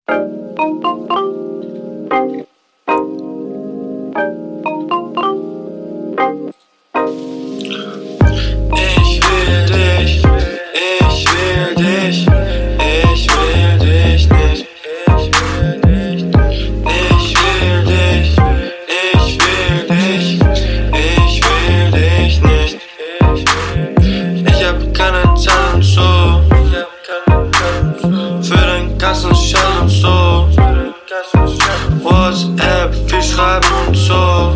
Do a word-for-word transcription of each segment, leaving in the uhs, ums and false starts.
Ich will dich, ich will dich, ich will dich nicht. Ich will dich, ich will dich, ich will dich nicht. Ich hab keine Zeit und so, für den ganzen Scheiß und so. WhatsApp, viel schreiben und so.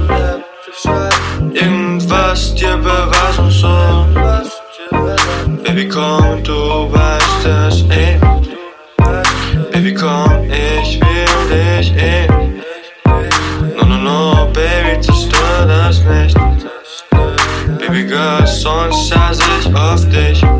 Irgendwas dir beweisen so. Baby komm, du weißt es eh. Baby komm, ich will dich eh. No, no, no, Baby, zerstör das nicht. Baby girl, sonst scheiß ich auf dich.